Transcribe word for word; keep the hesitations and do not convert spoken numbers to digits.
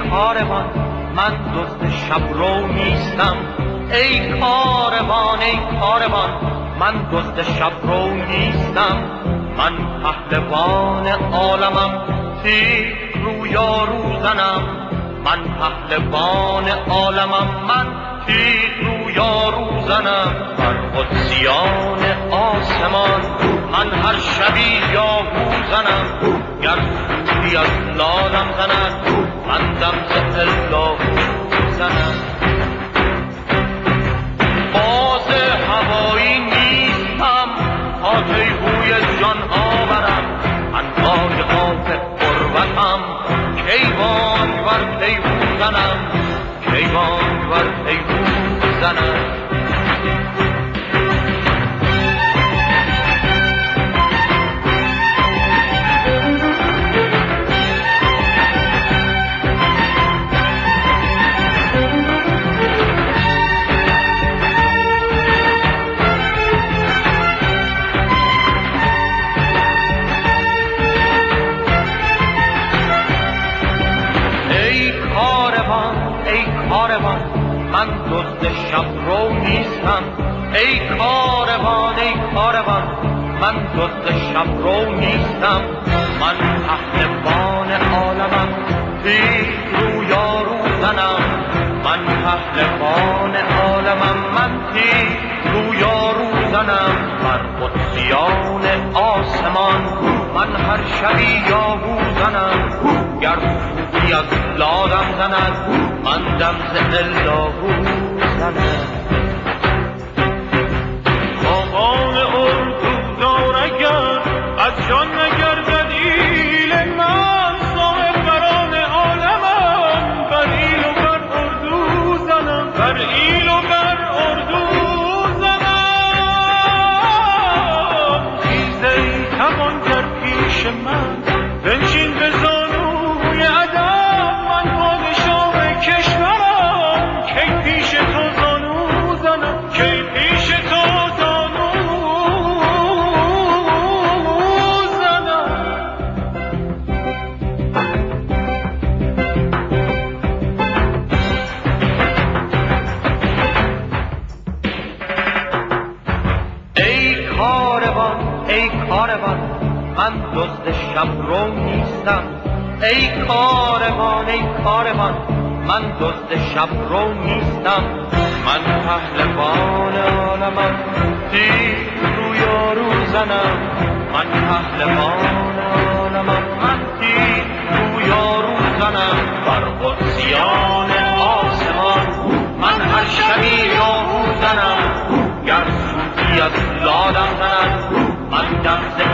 کاروان من دزد شبرو نیستم، ای کاروان ای کاروان من دزد شبرو نیستم. من پهلوان عالمم تیغ رویا روزنم، من پهلوان عالمم من تیغ رویا روزنم. بر قدسیان آسمان من هر شبی یاهو زنم، گر سوری از لادم زند من دم ز الاهو زنم. باز هوایی نیستم تا تیهوی جانها برم، انواع آب قربتم کیوان بر تیهو زنم، کیوان بر تیهو زنم. من دزد شبرو نیستم، ای کاروان ای کاروان من دزد شبرو نیستم. من پهلوان عالمم تیغ رویا روزنم، من پهلوان عالمم من تیغ رویا روزنم. بر قدسیان آسمان من هر شبی یاهو زنم، گر سوی از لادم زند من دم ز الاهو زنم. خاقان اردو دار اگر از جان نگردد ایل من، صاحب بران عالمم بر ایل و بر اردو زنم، بر ایل و بر اردو زنم. خیز ای توانگر پیش من بنشین به زانوی ادب، من پادشاه کشورم کی پیش تو زانو زنم، کی پیش تو زانو زنم. ای کاروان ای کاروان من دزد شبرو نیستم، ای کاروان ای کاروان من دزد شبرو نیستم. من پهلوان عالمم تیغ رویا روزنم، من پهلوان عالمم من تیغ رویا روزنم. بر قدسیان آسمان من هر شبی یاهو زنم، گر سوی از لادم زند من دم ز